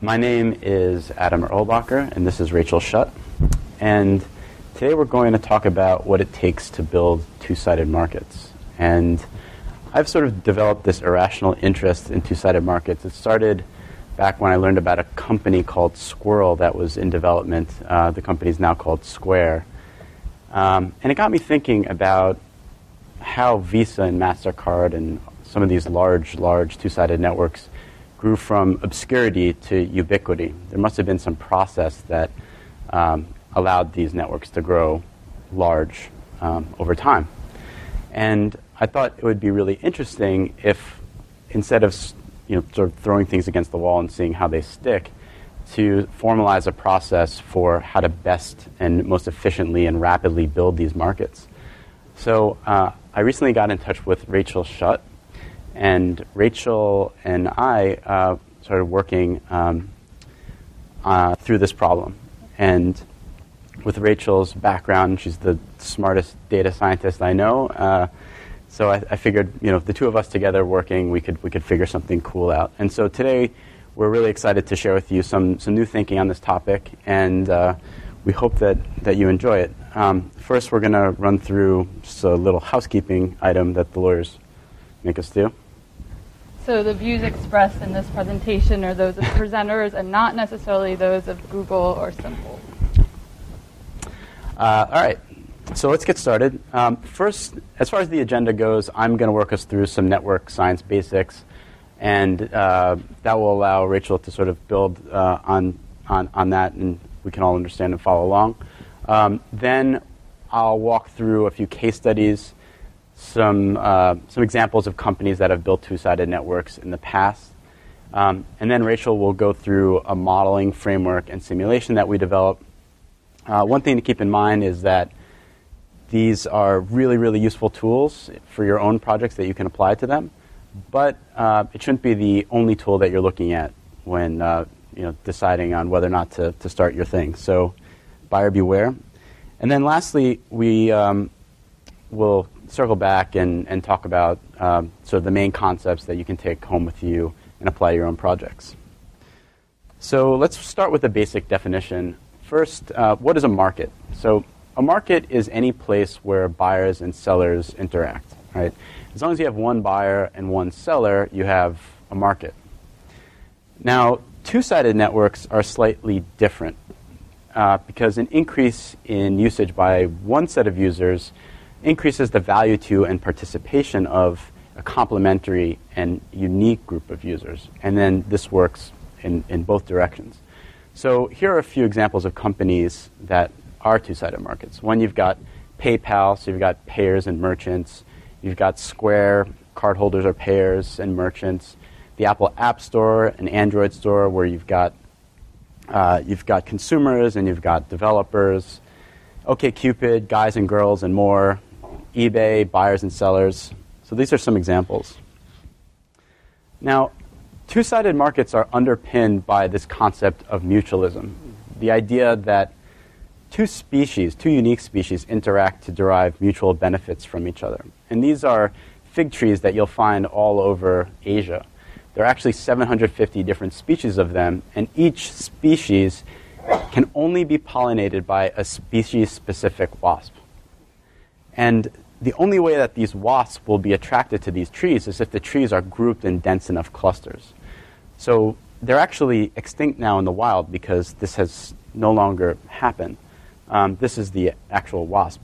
My name is Adam Erlbacher, and this is Rachel Schutt. And today we're going to talk about what it takes to build two-sided markets. And I've sort of developed this irrational interest in two-sided markets. It started back when I learned about a company called Squirrel that was in development. The company is now called Square. And it got me thinking about how Visa and MasterCard and some of these large two-sided networks grew from obscurity to ubiquity. There must have been some process that allowed these networks to grow large over time. And I thought it would be really interesting if, instead of sort of throwing things against the wall and seeing how they stick, to formalize a process for how to best and most efficiently and rapidly build these markets. So I recently got in touch with Rachel Schutt, and Rachel and I started working through this problem. And with Rachel's background, she's the smartest data scientist I know. So I figured, the two of us together working, we could figure something cool out. And so today, we're really excited to share with you some new thinking on this topic, and we hope that you enjoy it. First, we're going to run through just a little housekeeping item that the lawyers make us do. So the views expressed in this presentation are those of presenters and not necessarily those of Google or Simple. All right. So let's get started. First, as far as the agenda goes, I'm going to work us through some network science basics, and that will allow Rachel to sort of build on that, and we can all understand and follow along. Then I'll walk through a few case studies, some examples of companies that have built two-sided networks in the past. And then Rachel will go through a modeling framework and simulation that we developed. One thing to keep in mind is that these are really, really useful tools for your own projects that you can apply to them. But it shouldn't be the only tool that you're looking at when deciding on whether or not to start your thing. So buyer beware. And then lastly, we will circle back and talk about sort of the main concepts that you can take home with you and apply to your own projects. So let's start with a basic definition. First, what is a market? So a market is any place where buyers and sellers interact, right? As long as you have one buyer and one seller, you have a market. Now, two-sided networks are slightly different because an increase in usage by one set of users increases the value to and participation of a complementary and unique group of users. And then this works in both directions. So here are a few examples of companies that are two-sided markets. One, you've got PayPal, so you've got payers and merchants. You've got Square, cardholders are payers and merchants. The Apple App Store, an Android store where you've got consumers and you've got developers. OkCupid, guys and girls and more. eBay, buyers and sellers. So these are some examples. Now, two-sided markets are underpinned by this concept of mutualism, the idea that two unique species interact to derive mutual benefits from each other. And these are fig trees that you'll find all over Asia. There are actually 750 different species of them, and each species can only be pollinated by a species-specific wasp. And the only way that these wasps will be attracted to these trees is if the trees are grouped in dense enough clusters. So they're actually extinct now in the wild because this has no longer happened. This is the actual wasp.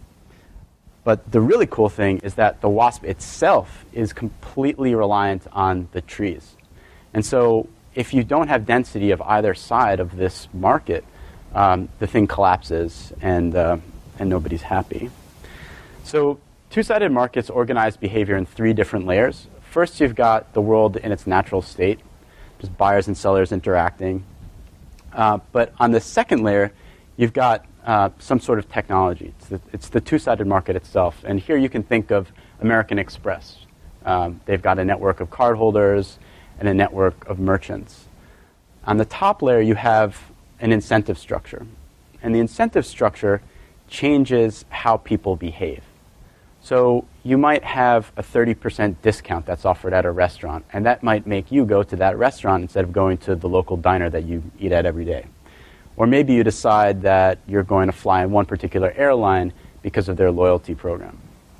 But the really cool thing is that the wasp itself is completely reliant on the trees. And so if you don't have density of either side of this market, the thing collapses and nobody's happy. So two-sided markets organize behavior in three different layers. First, you've got the world in its natural state, just buyers and sellers interacting. But on the second layer, you've got some sort of technology. It's the two-sided market itself. And here you can think of American Express. They've got a network of cardholders and a network of merchants. On the top layer, you have an incentive structure. And the incentive structure changes how people behave. So you might have a 30% discount that's offered at a restaurant, and that might make you go to that restaurant instead of going to the local diner that you eat at every day. Or maybe you decide that you're going to fly on one particular airline because of their loyalty program.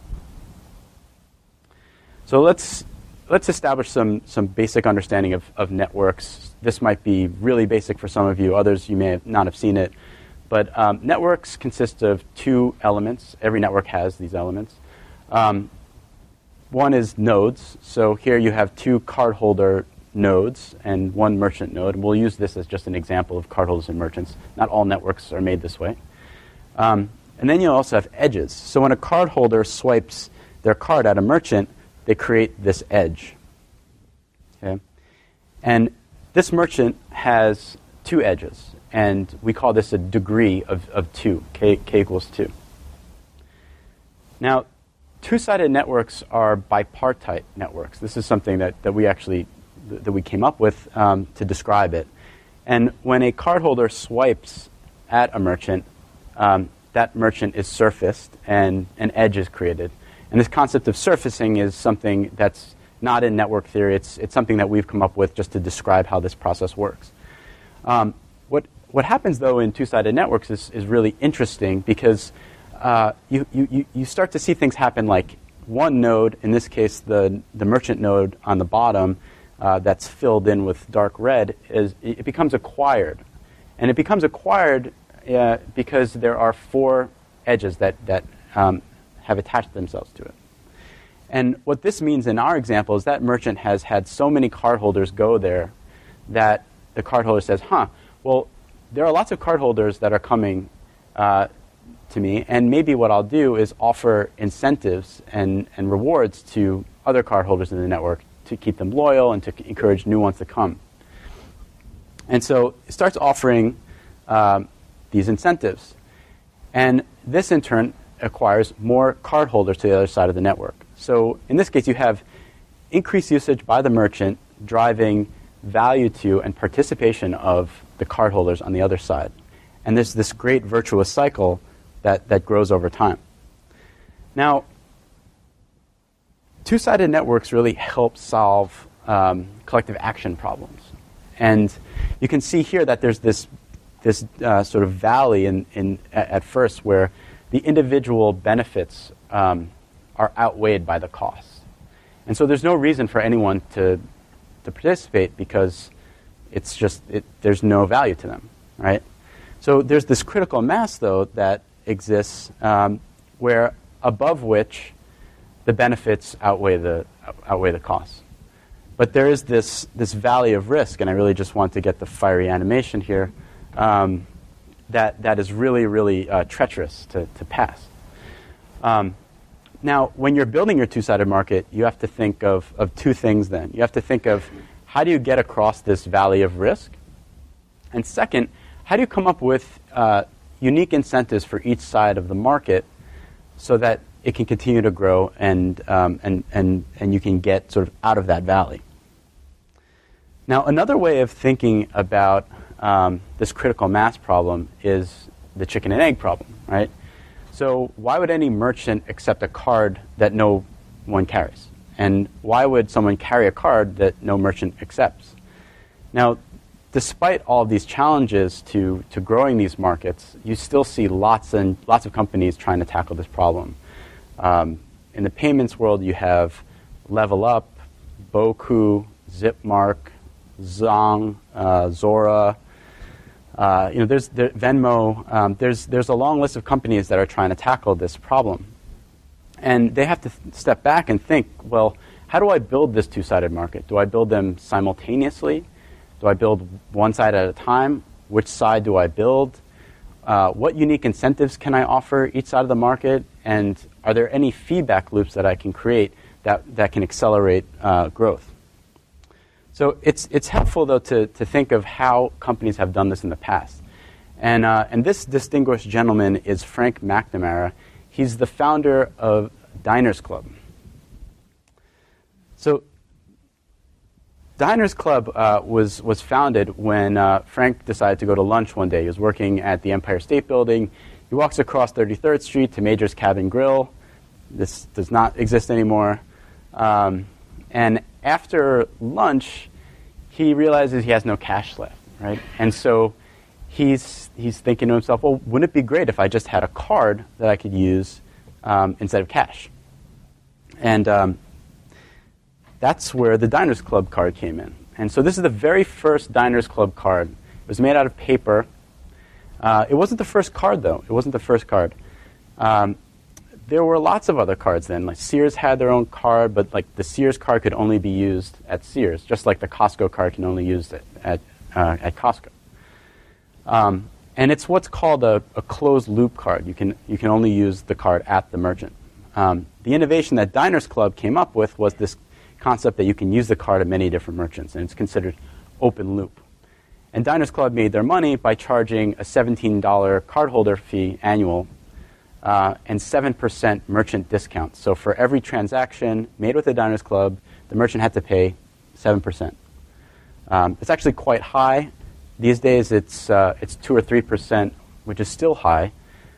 So let's establish some basic understanding of networks. This might be really basic for some of you. Others, you may not have seen it. But networks consist of two elements. Every network has these elements. One is nodes. So here you have two cardholder nodes and one merchant node. And we'll use this as just an example of cardholders and merchants. Not all networks are made this way. And then you also have edges. So when a cardholder swipes their card at a merchant, they create this edge. Okay? And this merchant has two edges. And we call this a degree of 2, k equals 2. Now, two-sided networks are bipartite networks. This is something that we came up with to describe it. And when a cardholder swipes at a merchant, that merchant is surfaced and an edge is created. And this concept of surfacing is something that's not in network theory. It's something that we've come up with just to describe how this process works. What happens, though, in two-sided networks is really interesting because you start to see things happen like one node, in this case the merchant node on the bottom that's filled in with dark red, it becomes acquired. And it becomes acquired because there are 4 edges that have attached themselves to it. And what this means in our example is that merchant has had so many cardholders go there that the cardholder says, well, there are lots of cardholders that are coming to me, and maybe what I'll do is offer incentives and rewards to other cardholders in the network to keep them loyal and to encourage new ones to come. And so it starts offering these incentives. And this, in turn, acquires more cardholders to the other side of the network. So in this case, you have increased usage by the merchant driving value to and participation of the cardholders on the other side. And there's this great virtuous cycle that grows over time. Now, two-sided networks really help solve collective action problems. And you can see here that there's this sort of valley at first where the individual benefits are outweighed by the costs. And so there's no reason for anyone to participate because there's no value to them, right? So there's this critical mass, though, that exists where above which the benefits outweigh the costs. But there is this valley of risk, and I really just want to get the fiery animation here, that is really, really treacherous to pass. Now, when you're building your two-sided market, you have to think of 2 things then. You have to think of how do you get across this valley of risk? And second, how do you come up with unique incentives for each side of the market so that it can continue to grow and you can get sort of out of that valley? Now, another way of thinking about this critical mass problem is the chicken and egg problem, right? So why would any merchant accept a card that no one carries? And why would someone carry a card that no merchant accepts? Now, despite all of these challenges to growing these markets, you still see lots of companies trying to tackle this problem. In the payments world, you have Level Up, Boku, Zipmark, Zong, Zora. There's Venmo. There's a long list of companies that are trying to tackle this problem. And they have to step back and think, well, how do I build this two-sided market? Do I build them simultaneously? Do I build one side at a time? Which side do I build? What unique incentives can I offer each side of the market? And are there any feedback loops that I can create that can accelerate growth? So it's helpful, though, to think of how companies have done this in the past. And this distinguished gentleman is Frank McNamara. He's the founder of Diners Club. So Diners Club was founded when Frank decided to go to lunch one day. He was working at the Empire State Building. He walks across 33rd Street to Major's Cabin Grill, This does not exist anymore. And after lunch, he realizes he has no cash left, right? And so he's thinking to himself, well, wouldn't it be great if I just had a card that I could use instead of cash? And that's where the Diners Club card came in. And so this is the very first Diners Club card. It was made out of paper. It wasn't the first card, though. It wasn't the first card. There were lots of other cards then. Like Sears had their own card, but like the Sears card could only be used at Sears, just like the Costco card can only be used at Costco. And it's what's called a closed loop card. You can only use the card at the merchant. The innovation that Diners Club came up with was this concept that you can use the card at many different merchants, and it's considered open loop. And Diners Club made their money by charging a $17 cardholder fee annual and 7% merchant discount. So for every transaction made with the Diners Club, the merchant had to pay 7%. It's actually quite high. These days it's 2 or 3%, which is still high.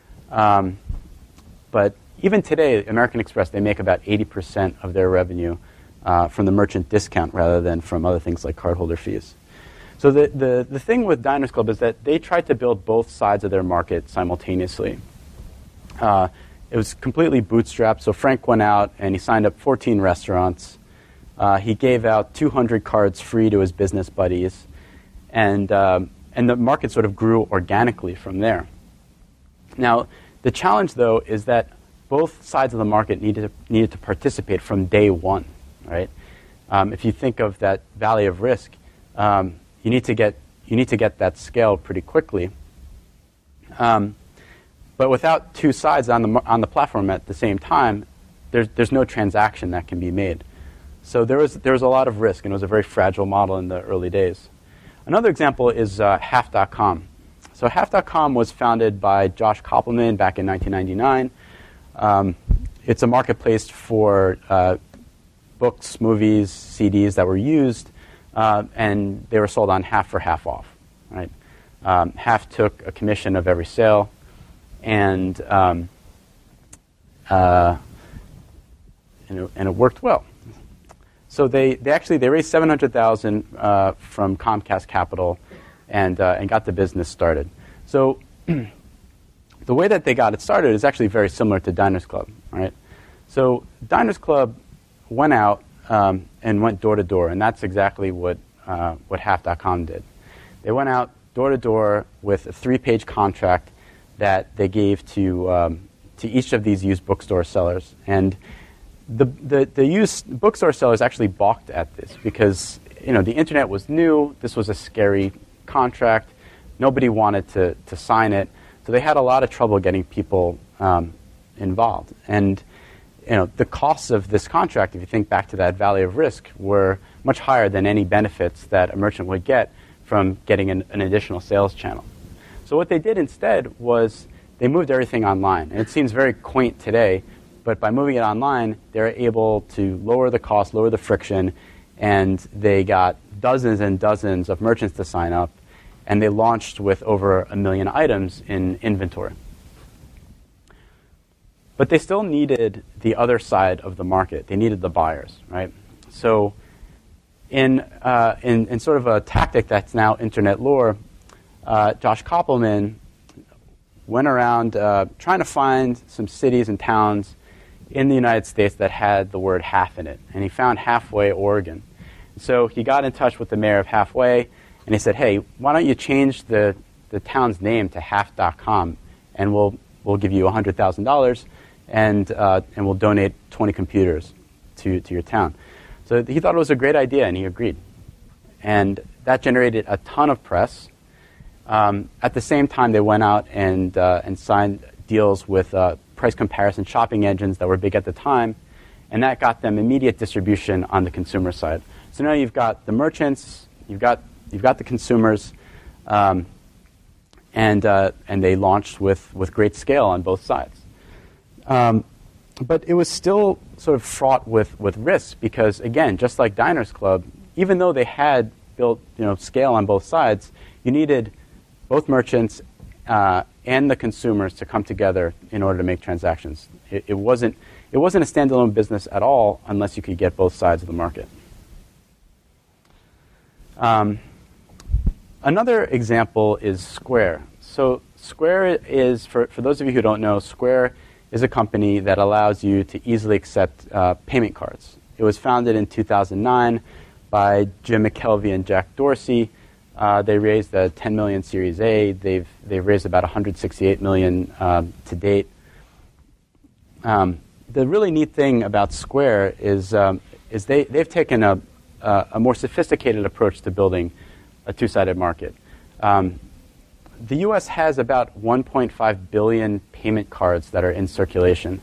But even today, American Express, they make about 80% of their revenue from the merchant discount rather than from other things like cardholder fees. So the thing with Diners Club is that they tried to build both sides of their market simultaneously. It was completely bootstrapped, so Frank went out and he signed up 14 restaurants. He gave out 200 cards free to his business buddies, and the market sort of grew organically from there. Now, the challenge, though, is that both sides of the market needed to participate from day one, right? If you think of that valley of risk, you need to get that scale pretty quickly. But without two sides on the platform at the same time, there's no transaction that can be made. So there was a lot of risk, and it was a very fragile model in the early days. Another example is Half.com. So Half.com was founded by Josh Koppelman back in 1999. It's a marketplace for books, movies, CDs that were used, and they were sold on half for half off. Right? Half took a commission of every sale. And it worked well. So they raised $700,000 from Comcast Capital, and got the business started. So the way that they got it started is actually very similar to Diners Club, right? So Diners Club went out and went door to door, and that's exactly what Half.com did. They went out door to door with a 3-page contract that they gave to each of these used bookstore sellers. And the used bookstore sellers actually balked at this because the internet was new. This was a scary contract. Nobody wanted to sign it. So they had a lot of trouble getting people involved. And the costs of this contract, if you think back to that valley of risk, were much higher than any benefits that a merchant would get from getting an additional sales channel. So what they did instead was they moved everything online. And it seems very quaint today, but by moving it online, they're able to lower the cost, lower the friction, and they got dozens and dozens of merchants to sign up, and they launched with over 1 million items in inventory. But they still needed the other side of the market. They needed the buyers, right? So in sort of a tactic that's now internet lore, Josh Koppelman went around trying to find some cities and towns in the United States that had the word half in it. And he found Halfway, Oregon. So he got in touch with the mayor of Halfway, and he said, hey, why don't you change the town's name to Half.com, and we'll give you $100,000, and we'll donate 20 computers to your town. So he thought it was a great idea, and he agreed. And that generated a ton of press. At the same time, they went out and signed deals with price comparison shopping engines that were big at the time, and that got them immediate distribution on the consumer side. So now you've got the merchants, you've got the consumers, and they launched with great scale on both sides. But it was still sort of fraught with risks because, again, just like Diners Club, even though they had built scale on both sides, you needed both merchants and the consumers to come together in order to make transactions. It wasn't it wasn't a standalone business at all unless you could get both sides of the market. Another example is Square. So Square is, for those of you who don't know, Square is a company that allows you to easily accept payment cards. It was founded in 2009 by Jim McKelvey and Jack Dorsey. They raised a $10 million Series A. They've raised about $168 million to date. The really neat thing about Square is they've taken a more sophisticated approach to building a two-sided market. The U.S. has about 1.5 billion payment cards that are in circulation,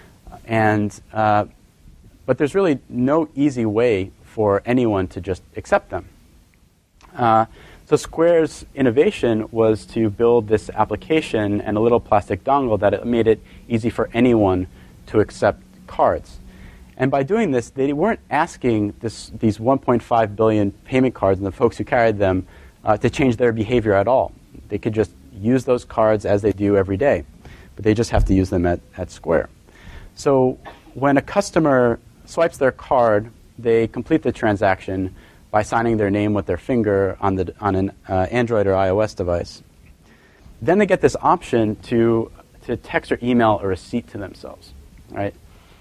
but there's really no easy way for anyone to just accept them. So Square's innovation was to build this application and a little plastic dongle that made it easy for anyone to accept cards. And by doing this, they weren't asking these 1.5 billion payment cards and the folks who carried them to change their behavior at all. They could just use those cards as they do every day, but they just have to use them at Square. So when a customer swipes their card, they complete the transaction by signing their name with their finger on an Android or iOS device. Then they get this option to text or email a receipt to themselves, right?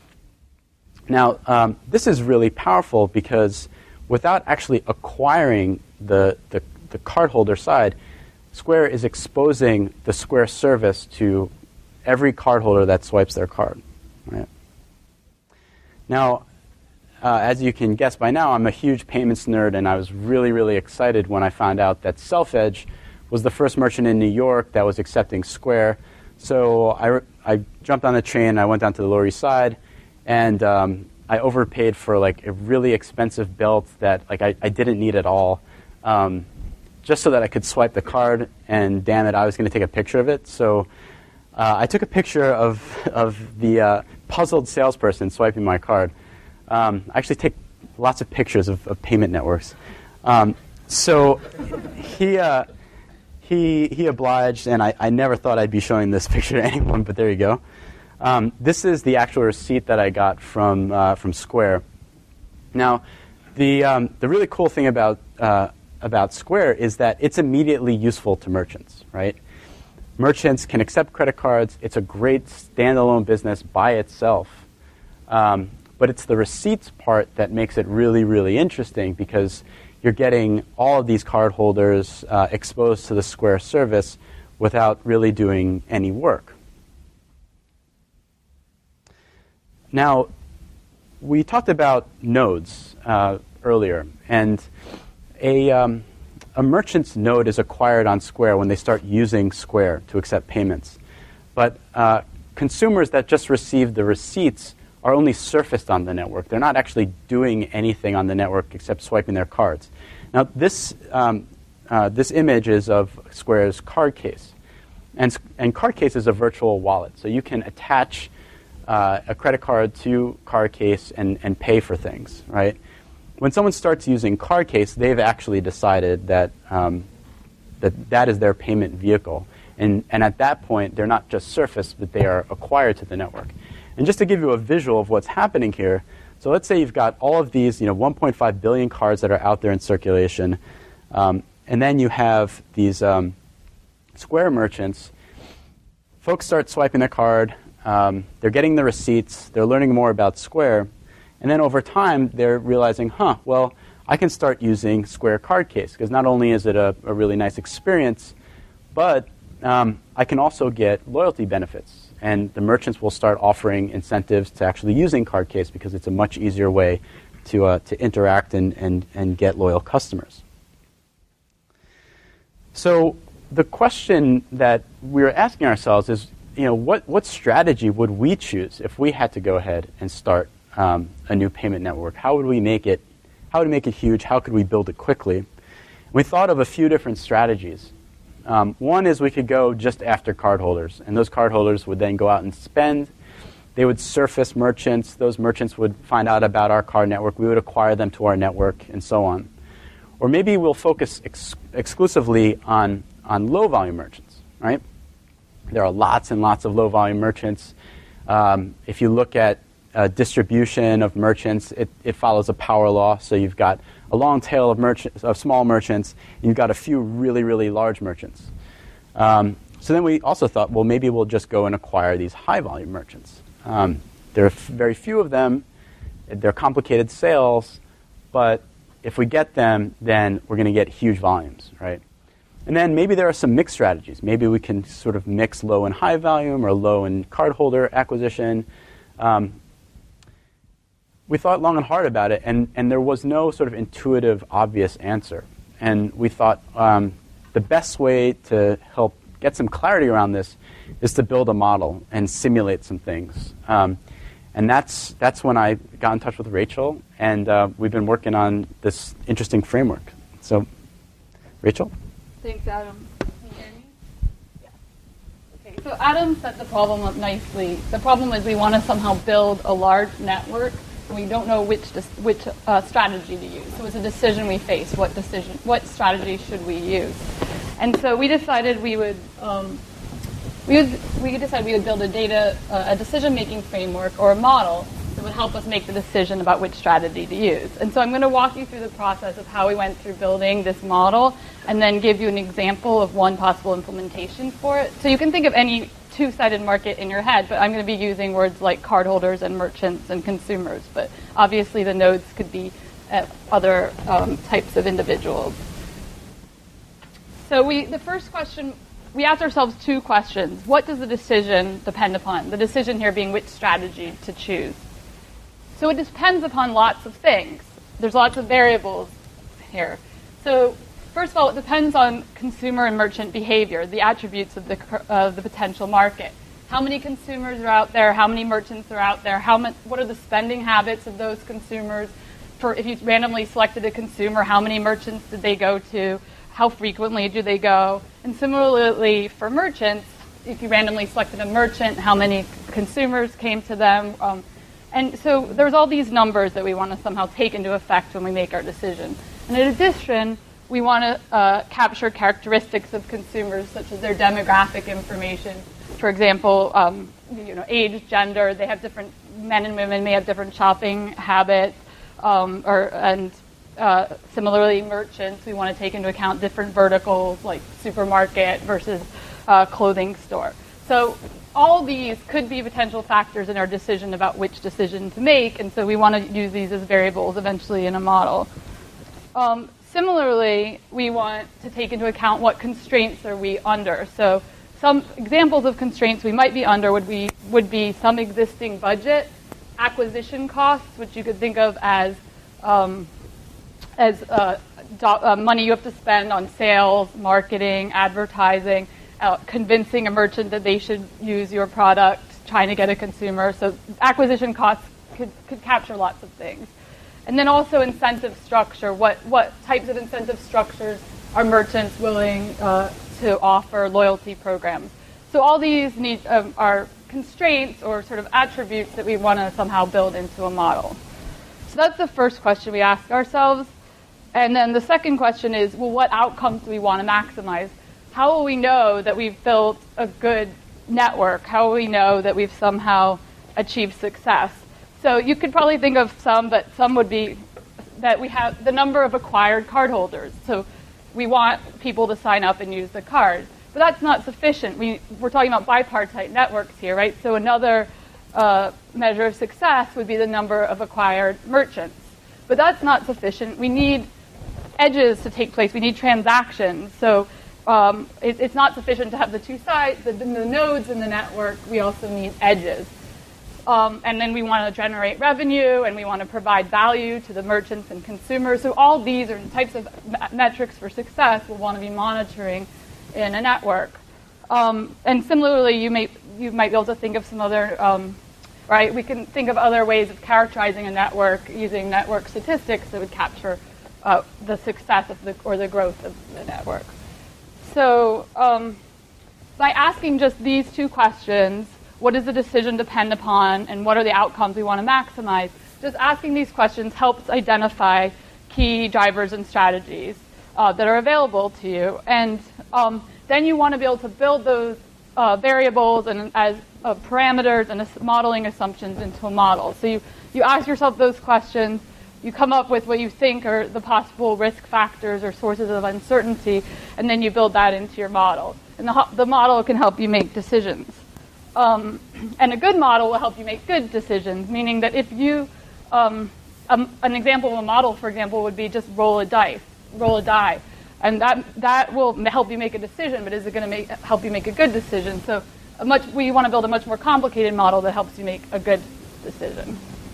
Now, this is really powerful because without actually acquiring the cardholder side, Square is exposing the Square service to every cardholder that swipes their card, right? Now, as you can guess by now, I'm a huge payments nerd, and I was really, really excited when I found out that Self-Edge was the first merchant in New York that was accepting Square. So I jumped on the train, I went down to the Lower East Side, and I overpaid for like a really expensive belt that like I didn't need at all, just so that I could swipe the card, and damn it, I was going to take a picture of it. So I took a picture of the puzzled salesperson swiping my card. I actually take lots of pictures of payment networks. So he obliged, and I never thought I'd be showing this picture to anyone, but there you go. This is the actual receipt that I got from Square. Now, the really cool thing about Square is that it's immediately useful to merchants, right? Merchants can accept credit cards. It's a great standalone business by itself. But it's the receipts part that makes it really, really interesting because you're getting all of these cardholders exposed to the Square service without really doing any work. Now, we talked about nodes earlier, and a merchant's node is acquired on Square when they start using Square to accept payments. But consumers that just receive the receipts are only surfaced on the network. They're not actually doing anything on the network except swiping their cards. Now, this image is of Square's card case. And card case is a virtual wallet. So you can attach a credit card to card case and pay for things, right? When someone starts using card case, they've actually decided that that is their payment vehicle. And at that point, they're not just surfaced, but they are acquired to the network. And just to give you a visual of what's happening here, so let's say you've got all of these 1.5 billion cards that are out there in circulation, and then you have these Square merchants. Folks start swiping their card. They're getting the receipts. They're learning more about Square. And then over time, they're realizing, well, I can start using Square Card Case, because not only is it a really nice experience, but I can also get loyalty benefits. And the merchants will start offering incentives to actually using Card Case because it's a much easier way to interact and get loyal customers. So the question that we're asking ourselves is, what strategy would we choose if we had to go ahead and start a new payment network? How would we make it? How would we make it huge? How could we build it quickly? We thought of a few different strategies. One is we could go just after cardholders, and those cardholders would then go out and spend. They would surface merchants. Those merchants would find out about our card network. We would acquire them to our network, and so on. Or maybe we'll focus exclusively on low-volume merchants, right? There are lots and lots of low-volume merchants. If you look at distribution of merchants, it follows a power law. So you've got a long tail of small merchants, and you've got a few really, really large merchants. So then we also thought, well, maybe we'll just go and acquire these high-volume merchants. There are very few of them. They're complicated sales, but if we get them, then we're going to get huge volumes, right? And then maybe there are some mixed strategies. Maybe we can sort of mix low and high volume or low and cardholder acquisition. We thought long and hard about it, and there was no sort of intuitive, obvious answer. And we thought the best way to help get some clarity around this is to build a model and simulate some things. And that's when I got in touch with Rachel, and we've been working on this interesting framework. So, Rachel? Thanks, Adam. Can you hear me? Yeah. Okay, so Adam set the problem up nicely. The problem is we want to somehow build a large network, and we don't know which strategy to use. So it's a decision we face. What strategy should we use? And so we decided we would build a decision-making framework or a model that would help us make the decision about which strategy to use. And so I'm going to walk you through the process of how we went through building this model and then give you an example of one possible implementation for it. So you can think of any two-sided market in your head, but I'm going to be using words like cardholders and merchants and consumers. But obviously the nodes could be other types of individuals. So the first question, we asked ourselves two questions. What does the decision depend upon? The decision here being which strategy to choose. So it depends upon lots of things. There's lots of variables here. So first of all, it depends on consumer and merchant behavior, the attributes of the potential market. How many consumers are out there? How many merchants are out there? What are the spending habits of those consumers? If you randomly selected a consumer, how many merchants did they go to? How frequently do they go? And similarly for merchants, if you randomly selected a merchant, how many consumers came to them? And so there's all these numbers that we want to somehow take into effect when we make our decision. And in addition, we want to capture characteristics of consumers, such as their demographic information. For example, age, gender. They have different. Men and women may have different shopping habits, similarly, merchants, we want to take into account different verticals like supermarket versus clothing store. So all these could be potential factors in our decision about which decision to make, and so we want to use these as variables eventually in a model. Similarly, we want to take into account what constraints are we under. So some examples of constraints we might be under would be some existing budget, acquisition costs, which you could think of as money you have to spend on sales, marketing, advertising, convincing a merchant that they should use your product, trying to get a consumer. So acquisition costs could capture lots of things. And then also incentive structure. What types of incentive structures are merchants willing to offer loyalty programs? So all these are constraints or sort of attributes that we want to somehow build into a model. So that's the first question we ask ourselves. And then the second question is, well, what outcomes do we want to maximize? How will we know that we've built a good network? How will we know that we've somehow achieved success? So you could probably think of some, but some would be that we have the number of acquired cardholders. So we want people to sign up and use the card. But that's not sufficient. We're talking about bipartite networks here, right? So another measure of success would be the number of acquired merchants. But that's not sufficient. We need edges to take place. We need transactions. So it's not sufficient to have the two sides, the nodes in the network. We also need edges. And then we want to generate revenue, and we want to provide value to the merchants and consumers. So all these are types of metrics for success we'll want to be monitoring in a network. And similarly, you might be able to think of some other, right? We can think of other ways of characterizing a network using network statistics that would capture the success of the growth of the network. So by asking just these two questions, what does the decision depend upon, and what are the outcomes we want to maximize? Just asking these questions helps identify key drivers and strategies that are available to you. And then you want to be able to build those variables and as parameters and modeling assumptions into a model. So you ask yourself those questions, you come up with what you think are the possible risk factors or sources of uncertainty, and then you build that into your model. And the model can help you make decisions. And a good model will help you make good decisions, meaning that if you, an example of a model, for example, would be just roll a die. And that will help you make a decision, but is it going to help you make a good decision? So we want to build a much more complicated model that helps you make a good decision.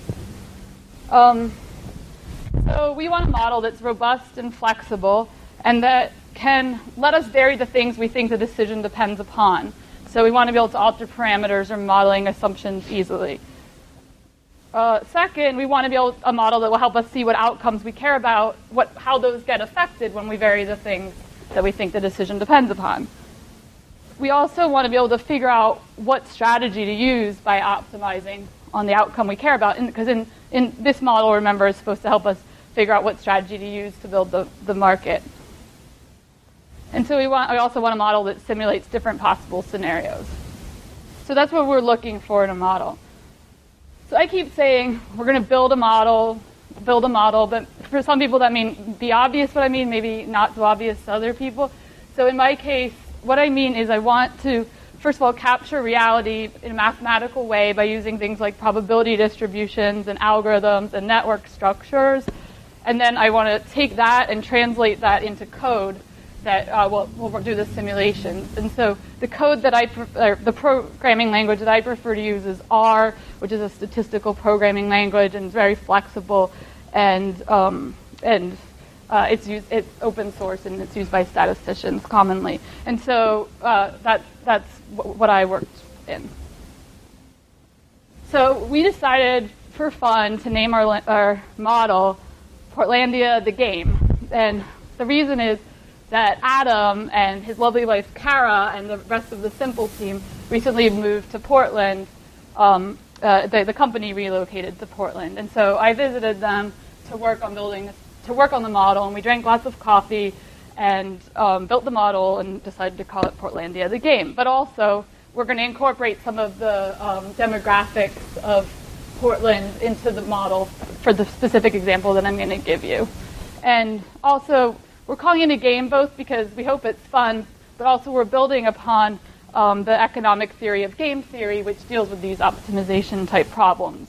So we want a model that's robust and flexible and that can let us vary the things we think the decision depends upon. So we want to be able to alter parameters or modeling assumptions easily. Second, we want to be able a model that will help us see what outcomes we care about, how those get affected when we vary the things that we think the decision depends upon. We also want to be able to figure out what strategy to use by optimizing on the outcome we care about. Because in this model, remember, is supposed to help us figure out what strategy to use to build the market. And so we also want a model that simulates different possible scenarios. So that's what we're looking for in a model. So I keep saying we're going to build a model, but for some people that means the obvious what I mean, maybe not so obvious to other people. So in my case, what I mean is I want to, first of all, capture reality in a mathematical way by using things like probability distributions and algorithms and network structures. And then I want to take that and translate that into code that we'll do the simulations. And so the code that the programming language that I prefer to use is R, which is a statistical programming language and very flexible, and it's open source and it's used by statisticians commonly. And so that's what I worked in. So we decided for fun to name our model Portlandia the Game, and the reason is that Adam and his lovely wife Kara and the rest of the Simple team recently moved to Portland. The company relocated to Portland, and so I visited them to work on the model, and we drank lots of coffee and built the model and decided to call it Portlandia the Game. But also, we're going to incorporate some of the demographics of Portland into the model for the specific example that I'm going to give you. And also, we're calling it a game both because we hope it's fun, but also we're building upon the economic theory of game theory, which deals with these optimization type problems.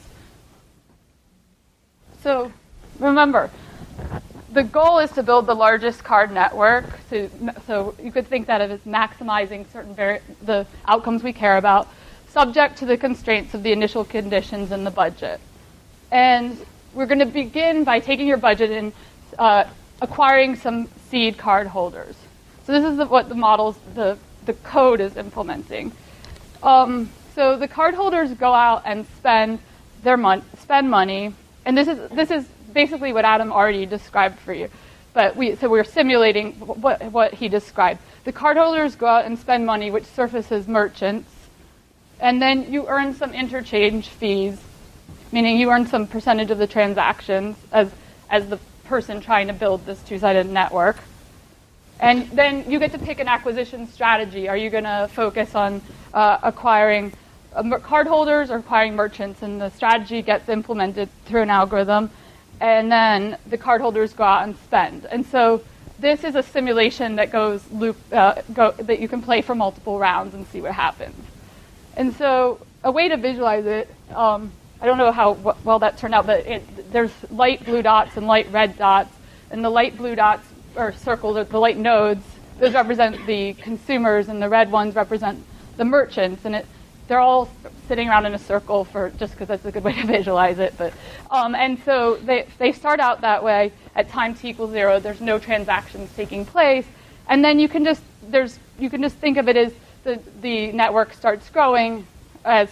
So remember, the goal is to build the largest card network. So you could think that of as maximizing the outcomes we care about, subject to the constraints of the initial conditions and the budget. And we're going to begin by taking your budget and acquiring some seed card holders. So this is what the code is implementing. So the card holders go out and spend money, and this is basically what Adam already described for you. But we're simulating what he described. The card holders go out and spend money, which surfaces merchants, and then you earn some interchange fees, meaning you earn some percentage of the transactions as the person trying to build this two-sided network. And then you get to pick an acquisition strategy. Are you going to focus on acquiring cardholders or acquiring merchants? And the strategy gets implemented through an algorithm. And then the cardholders go out and spend. And so this is a simulation that that you can play for multiple rounds and see what happens. And so a way to visualize it, I don't know how well that turned out, but there's light blue dots and light red dots. And the light blue dots or circles are the light nodes. Those represent the consumers, and the red ones represent the merchants. And they're all sitting around in a circle just because that's a good way to visualize it. But and so they start out that way at time t equals 0. There's no transactions taking place, and then you can just think of it as the network starts growing as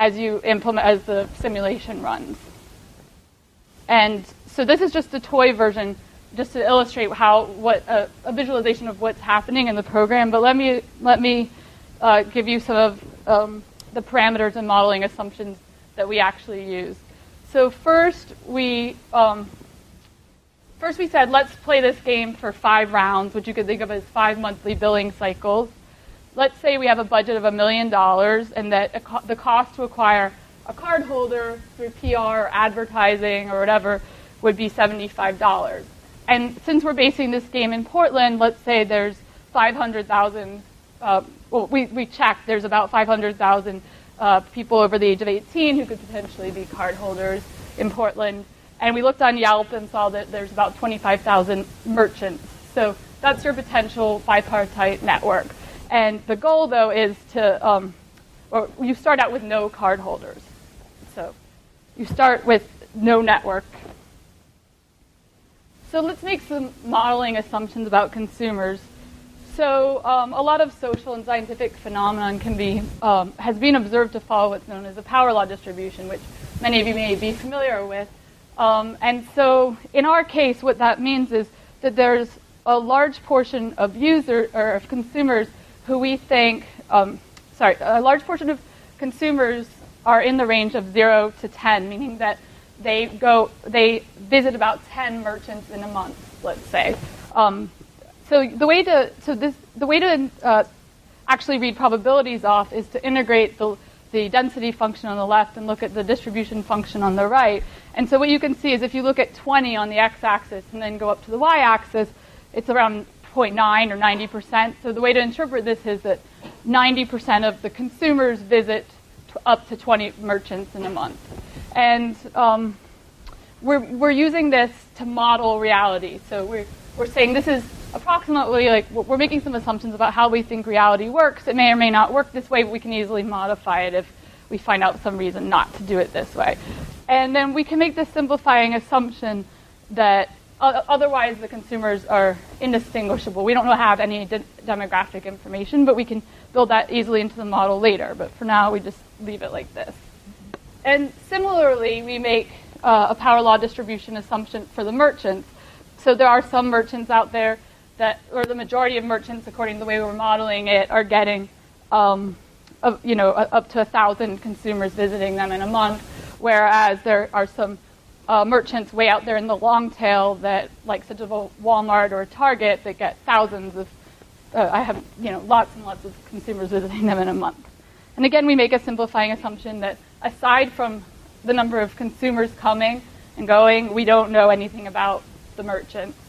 the simulation runs. And so this is just a toy version, just to illustrate a visualization of what's happening in the program. But let me give you some of the parameters and modeling assumptions that we actually use. So first we said let's play this game for 5 rounds, which you could think of as 5 monthly billing cycles. let's say we have a budget of $1 million, and that the cost to acquire a cardholder through PR or advertising or whatever would be $75. And since we're basing this game in Portland, let's say there's 500,000, we checked, there's about 500,000 people over the age of 18 who could potentially be cardholders in Portland. And we looked on Yelp and saw that there's about 25,000 merchants. So that's your potential bipartite network. And the goal, though, is to, you start out with no cardholders. So you start with no network. So let's make some modeling assumptions about consumers. So a lot of social and scientific phenomenon has been observed to follow what's known as a power law distribution, which many of you may be familiar with. And so in our case, what that means is that there's a large portion of of consumers who we think, a large portion of consumers are in the range of 0 to 10, meaning that they visit about 10 merchants in a month, let's say. So the way to actually read probabilities off is to integrate the density function on the left and look at the distribution function on the right. And so what you can see is if you look at 20 on the x-axis and then go up to the y-axis, it's around 0.9 or 90%. So the way to interpret this is that 90% of the consumers visit up to 20 merchants in a month. And we're using this to model reality. So we're saying this is approximately, like, we're making some assumptions about how we think reality works. It may or may not work this way, but we can easily modify it if we find out some reason not to do it this way. And then we can make this simplifying assumption that otherwise the consumers are indistinguishable. We don't have any demographic information, but we can build that easily into the model later. But for now, we just leave it like this. And similarly, we make a power law distribution assumption for the merchants. So there are some merchants out there or the majority of merchants, according to the way we're modeling it, are getting up to 1,000 consumers visiting them in a month, whereas there are some merchants way out there in the long tail that, like such as a Walmart or a Target, that get thousands of, lots and lots of consumers visiting them in a month. And again, we make a simplifying assumption that aside from the number of consumers coming and going, we don't know anything about the merchants.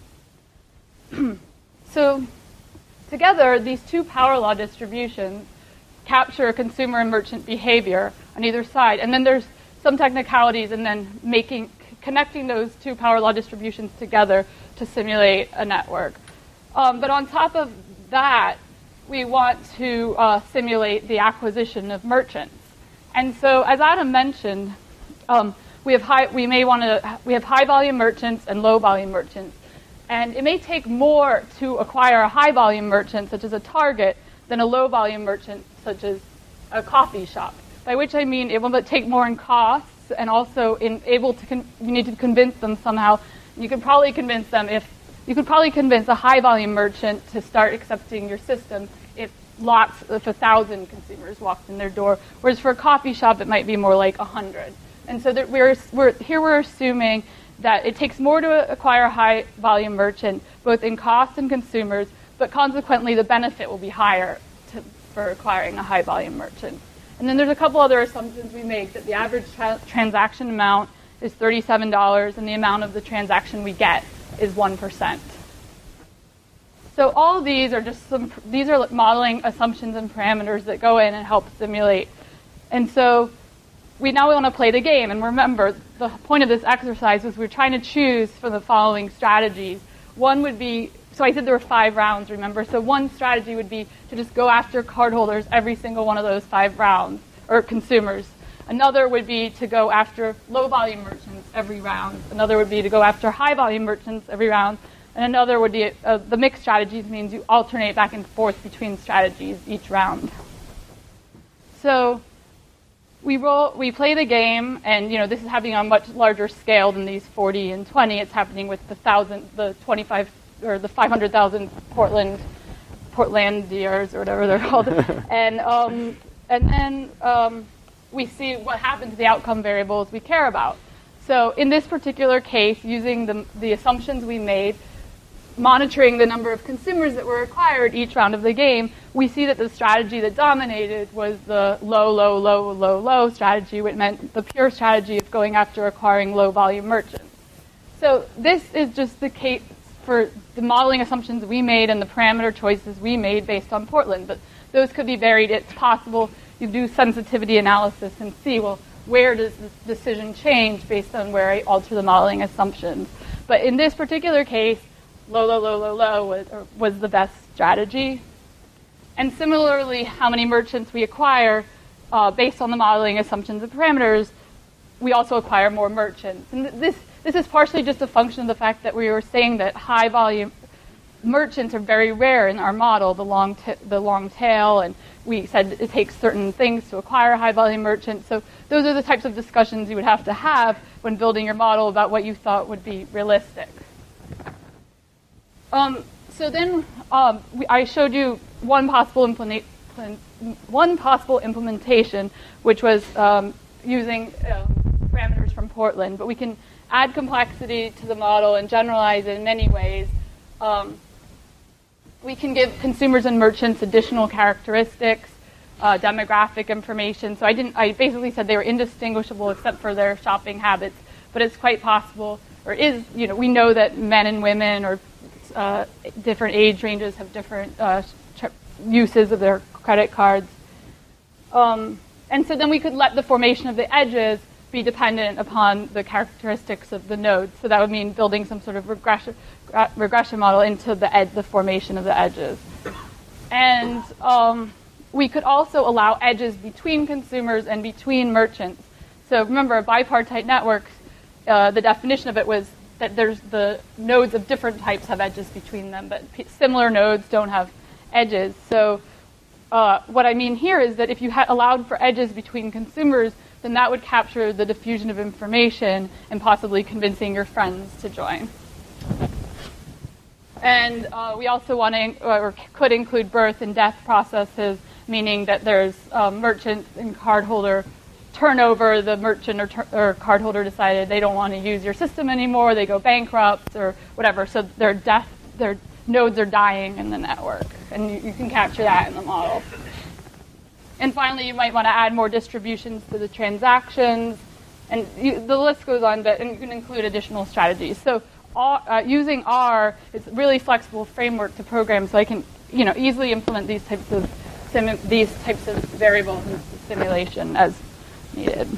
So together, these two power law distributions capture consumer and merchant behavior on either side. And then there's some technicalities and then connecting those two power law distributions together to simulate a network. But on top of that, we want to simulate the acquisition of merchants. And so, as Adam mentioned, we have high volume merchants and low volume merchants. And it may take more to acquire a high volume merchant, such as a Target, than a low volume merchant, such as a coffee shop. By which I mean it will take more in costs, and also you need to convince them somehow. You could probably convince a high volume merchant to start accepting your system if 1,000 consumers walked in their door. Whereas for a coffee shop, it might be more like 100. And so that we're assuming that it takes more to acquire a high volume merchant, both in cost and consumers, but consequently the benefit will be higher for acquiring a high volume merchant. And then there's a couple other assumptions we make, that the average transaction amount is $37 and the amount of the transaction we get is 1%. So all of these are these are modeling assumptions and parameters that go in and help simulate. And so we want to play the game. And remember, the point of this exercise was we're trying to choose from the following strategies. One would be, so I said there were 5 rounds, remember? So one strategy would be to just go after cardholders every single one of those 5 rounds, or consumers. Another would be to go after low-volume merchants every round. Another would be to go after high-volume merchants every round. And another would be, the mixed strategies means you alternate back and forth between strategies each round. So we play the game, and this is happening on a much larger scale than these 40 and 20. It's happening with the 25 or the 500,000 Portlandiers or whatever they're called, and then we see what happens to the outcome variables we care about. So in this particular case, using the assumptions we made, monitoring the number of consumers that were acquired each round of the game, we see that the strategy that dominated was the low, low, low, low, low strategy, which meant the pure strategy of going after acquiring low-volume merchants. So this is just the case for the modeling assumptions we made and the parameter choices we made based on Portland. But those could be varied. It's possible you do sensitivity analysis and see, well, where does this decision change based on where I alter the modeling assumptions. But in this particular case, low, low, low, low, low was the best strategy. And similarly, how many merchants we acquire based on the modeling assumptions and parameters, we also acquire more merchants. And this is partially just a function of the fact that we were saying that high volume merchants are very rare in our model, the long tail, and we said it takes certain things to acquire high volume merchants. So those are the types of discussions you would have to have when building your model about what you thought would be realistic. So then I showed you one possible implementation, which was using parameters from Portland. But we can add complexity to the model and generalize it in many ways. We can give consumers and merchants additional characteristics, demographic information. So I basically said they were indistinguishable except for their shopping habits, but it's quite possible, we know that men and women or different age ranges have different uses of their credit cards. And so then we could let the formation of the edges be dependent upon the characteristics of the nodes. So that would mean building some sort of regression model into the formation of the edges. And we could also allow edges between consumers and between merchants. So remember, bipartite networks, the definition of it was that there's the nodes of different types have edges between them, but similar nodes don't have edges. So what I mean here is that if you allowed for edges between consumers, then that would capture the diffusion of information and possibly convincing your friends to join. And we also could include birth and death processes, meaning that there's merchant and cardholder turnover. The merchant or cardholder decided they don't want to use your system anymore, they go bankrupt or whatever. So their nodes are dying in the network, and you can capture that in the model. And finally, you might want to add more distributions to the transactions, and the list goes on, and you can include additional strategies. So using R, it's a really flexible framework to program, so I can easily implement these types of variables in simulation as needed.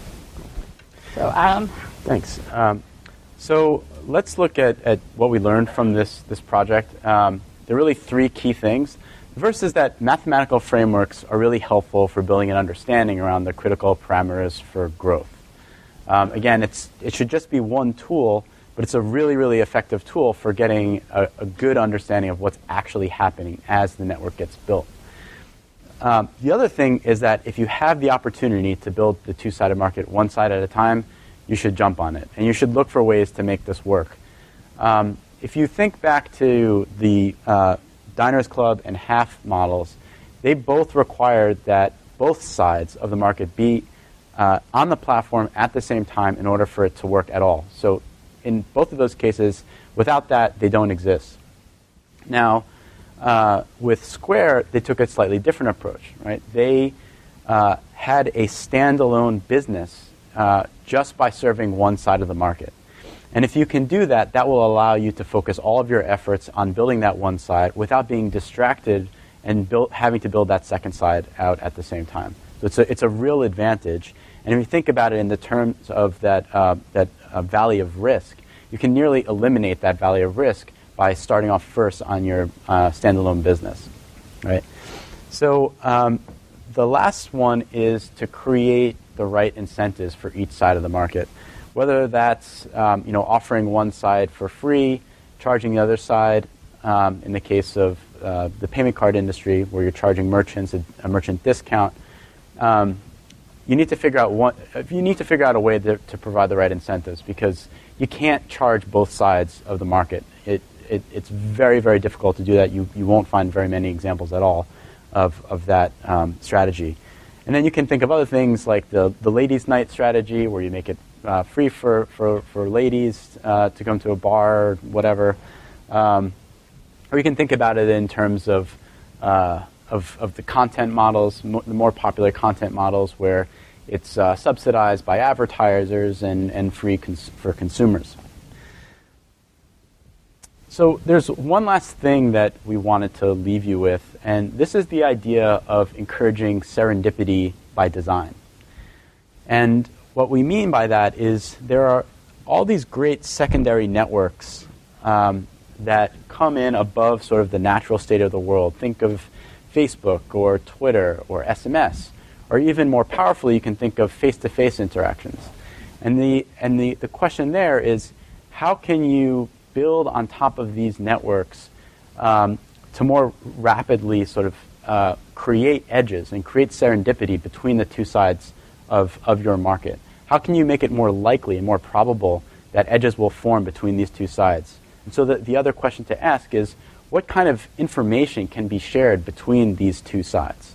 So Adam. Thanks. So let's look at what we learned from this project. There are really three key things. The first is that mathematical frameworks are really helpful for building an understanding around the critical parameters for growth. Again, it should just be one tool, but it's a really, really effective tool for getting a good understanding of what's actually happening as the network gets built. The other thing is that if you have the opportunity to build the two-sided market one side at a time, you should jump on it, and you should look for ways to make this work. If you think back to the Diners Club and Half models, they both required that both sides of the market be on the platform at the same time in order for it to work at all. So in both of those cases, without that, they don't exist. Now, with Square, they took a slightly different approach, right? They had a standalone business just by serving one side of the market. And if you can do that, that will allow you to focus all of your efforts on building that one side without being distracted and having to build that second side out at the same time. So it's a real advantage. And if you think about it in the terms of that valley of risk, you can nearly eliminate that valley of risk by starting off first on your standalone business, right? So the last one is to create the right incentives for each side of the market, whether that's offering one side for free, charging the other side. In the case of the payment card industry, where you're charging merchants a merchant discount, you need to figure out a way to provide the right incentives, because you can't charge both sides of the market. It's very, very difficult to do that. You won't find very many examples at all of that strategy. And then you can think of other things like the ladies' night strategy, where you make it free for ladies to come to a bar or whatever. Or you can think about it in terms of the content models, the more popular content models where it's subsidized by advertisers and free for consumers. So there's one last thing that we wanted to leave you with, and this is the idea of encouraging serendipity by design. And what we mean by that is there are all these great secondary networks that come in above sort of the natural state of the world. Think of Facebook or Twitter or SMS, or even more powerfully, you can think of face-to-face interactions. And the question there is, how can you build on top of these networks to more rapidly sort of create edges and create serendipity between the two sides of your market? How can you make it more likely and more probable that edges will form between these two sides? And so the other question to ask is, what kind of information can be shared between these two sides?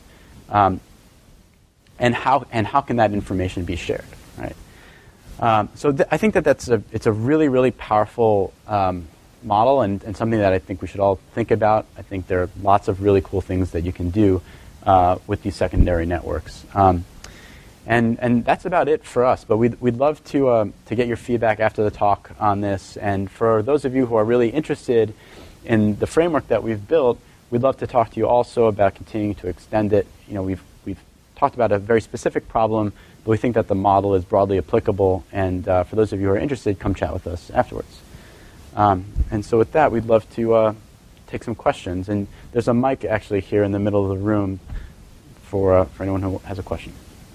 And how can that information be shared, right? I think it's a really, really powerful model and something that I think we should all think about. I think there are lots of really cool things that you can do with these secondary networks. And that's about it for us. But we'd love to get your feedback after the talk on this. And for those of you who are really interested in the framework that we've built, we'd love to talk to you also about continuing to extend it. You know, we've talked about a very specific problem, but we think that the model is broadly applicable. And for those of you who are interested, come chat with us afterwards. And so with that, we'd love to take some questions. And there's a mic actually here in the middle of the room for anyone who has a question.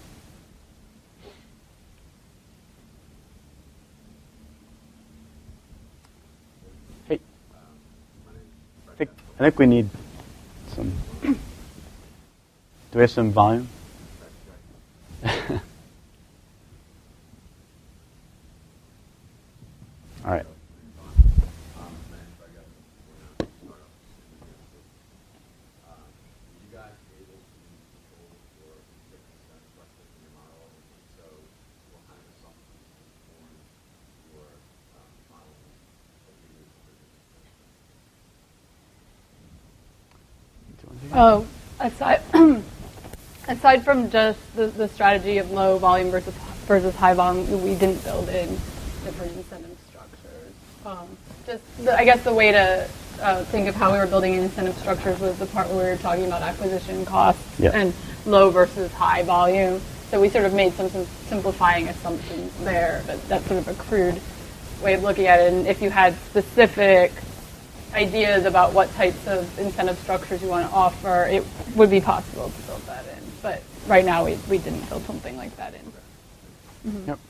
Hey, I think we need some. Do we have some volume? All right. Oh, aside from just the strategy of low volume versus high volume, we didn't build in different incentive structures. I guess the way to think of how we were building incentive structures was the part where we were talking about acquisition costs and low versus high volume. So we sort of made some simplifying assumptions there, but that's sort of a crude way of looking at it. And if you had specific ideas about what types of incentive structures you want to offer, it would be possible to build that in. But right now, we didn't build something like that in. Mm-hmm. Yep.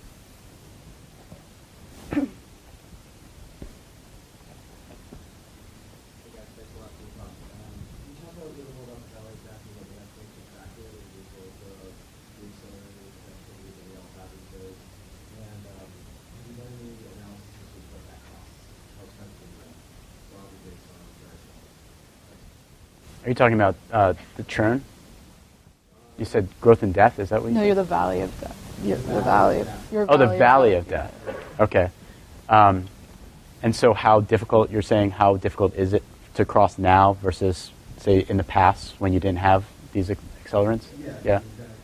Are you talking about the churn? You said growth and death. Is that what you said? No, you're the valley of death. You're the valley of. The valley of death. Okay. And so, how difficult? You're saying how difficult is it to cross now versus, say, in the past when you didn't have these accelerants? Yeah.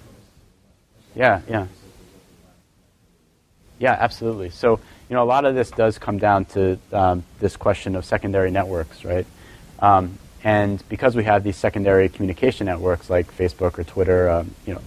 Yeah, absolutely. So, a lot of this does come down to this question of secondary networks, right? And because we have these secondary communication networks like Facebook or Twitter,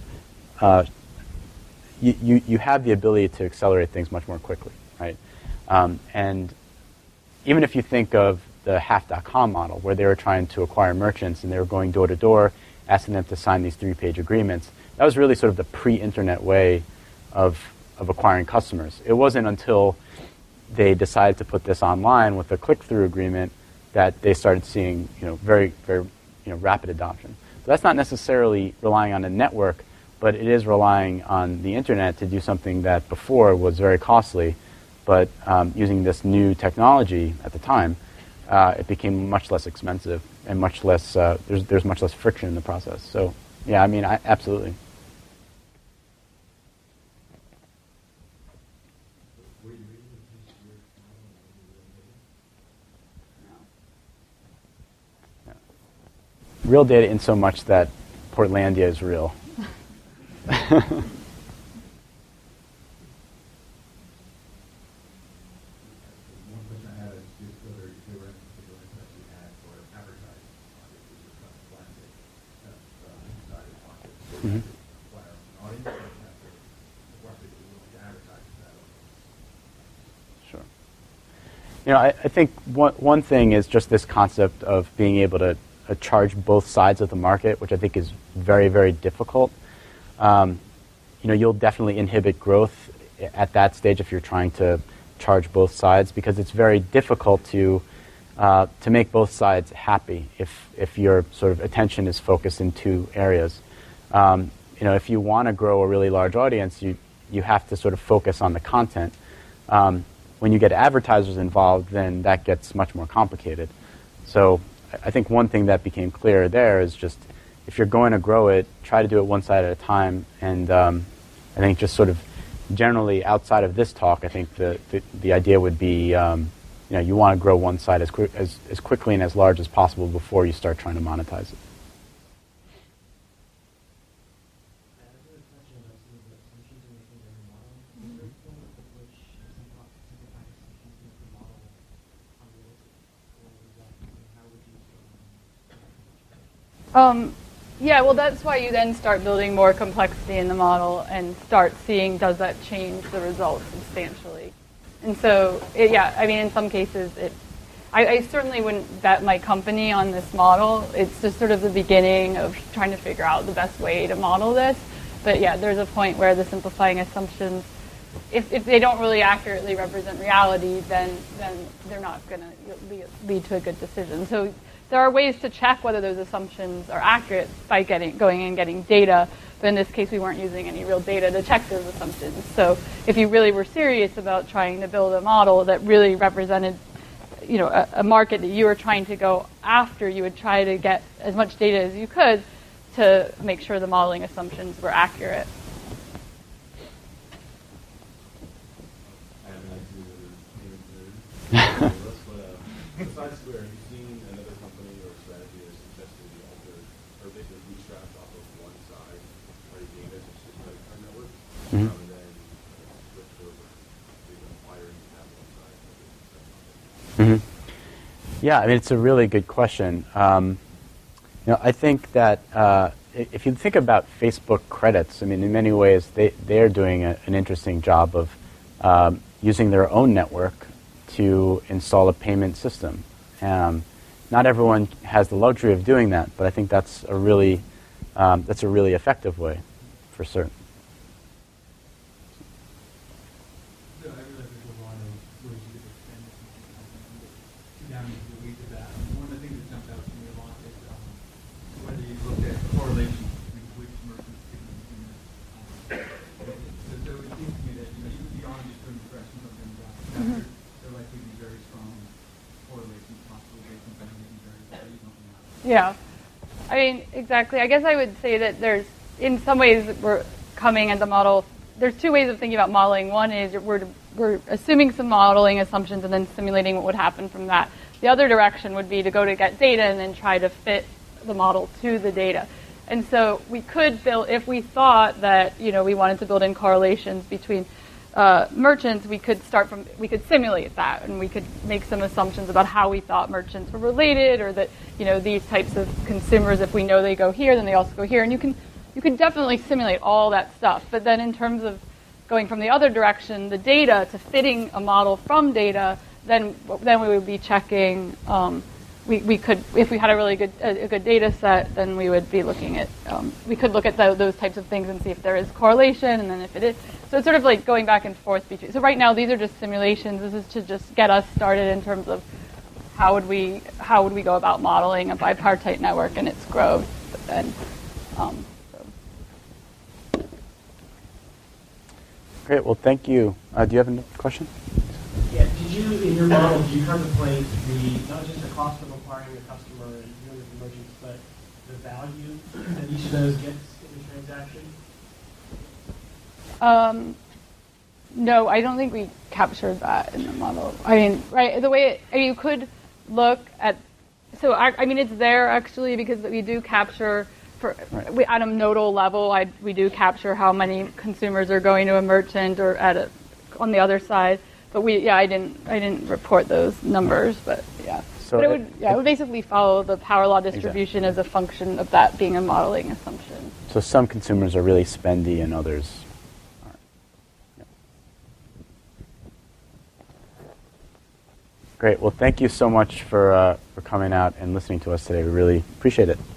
you have the ability to accelerate things much more quickly, right? And even if you think of the Half.com model, where they were trying to acquire merchants and they were going door to door, asking them to sign these 3-page agreements, that was really sort of the pre-internet way of acquiring customers. It wasn't until they decided to put this online with a click-through agreement that they started seeing, very, very, rapid adoption. So that's not necessarily relying on a network, but it is relying on the internet to do something that before was very costly. But using this new technology at the time, it became much less expensive and much less. There's much less friction in the process. So, yeah, absolutely. real data in so much that Portlandia is real. Mm-hmm. Sure. I think one thing is just this concept of being able to charge both sides of the market, which I think is very, very difficult. You'll definitely inhibit growth at that stage if you're trying to charge both sides, because it's very difficult to make both sides happy if your sort of attention is focused in two areas. If you want to grow a really large audience, you have to sort of focus on the content. When you get advertisers involved, then that gets much more complicated. So I think one thing that became clear there is just if you're going to grow it, try to do it one side at a time. And I think just sort of generally outside of this talk, I think the idea would be you want to grow one side as quickly and as large as possible before you start trying to monetize it. Yeah, well, that's why you then start building more complexity in the model and start seeing, does that change the results substantially? And so, in some cases, I certainly wouldn't bet my company on this model. It's just sort of the beginning of trying to figure out the best way to model this. But yeah, there's a point where the simplifying assumptions, if they don't really accurately represent reality, then they're not going to lead to a good decision. So there are ways to check whether those assumptions are accurate by going and getting data, but in this case we weren't using any real data to check those assumptions. So if you really were serious about trying to build a model that really represented a market that you were trying to go after, you would try to get as much data as you could to make sure the modeling assumptions were accurate. Besides Square, have you seen another company or strategy that suggested the alter or basically bootstrapped off of one side, already being a credit card network, and then switch over to acquiring that one side? Yeah, it's a really good question. I think that if you think about Facebook credits, in many ways they're doing an interesting job of using their own network to install a payment system. Not everyone has the luxury of doing that, but I think that's a really effective way, for certain. I realize there's a lot of ways you could extend this and down into the weeds of that. One of the things that jumped out to me a lot is whether you looked at correlations between which merchants get consumers. So it seems to me that even beyond just doing impressions of demographics, there likely to be very strong correlations possibly based on something that you very don't know. Yeah, exactly. I guess I would say that there's, in some ways, we're coming at the model. There's two ways of thinking about modeling. One is we're assuming some modeling assumptions and then simulating what would happen from that. The other direction would be to go to get data and then try to fit the model to the data. And so we could build, if we thought that we wanted to build in correlations between merchants, we could simulate that, and we could make some assumptions about how we thought merchants were related, or that these types of consumers, if we know they go here, then they also go here, and you can definitely simulate all that stuff. But then in terms of going from the other direction, the data to fitting a model from data, then we would be checking. We could, if we had a really good data set, then we would be looking at, we could look at those types of things and see if there is correlation, and then if it is. So it's sort of like going back and forth between. So right now these are just simulations. This is to just get us started in terms of how would we go about modeling a bipartite network and its growth. And Great. Well, thank you. Do you have a question? Yeah. Did you, in your model, do you contemplate not just the cost of acquiring a customer and dealing with the merchants, but the value that each of those gets in the transaction? No, I don't think we captured that in the model. Right, the way you could look at, So I mean, it's there actually because we do capture at a nodal level. We do capture how many consumers are going to a merchant or on the other side. But I didn't report those numbers. But yeah, So but it would basically follow the power law distribution as a function of that being a modeling assumption. So some consumers are really spendy and others aren't. Yep. Great. Well, thank you so much for coming out and listening to us today. We really appreciate it.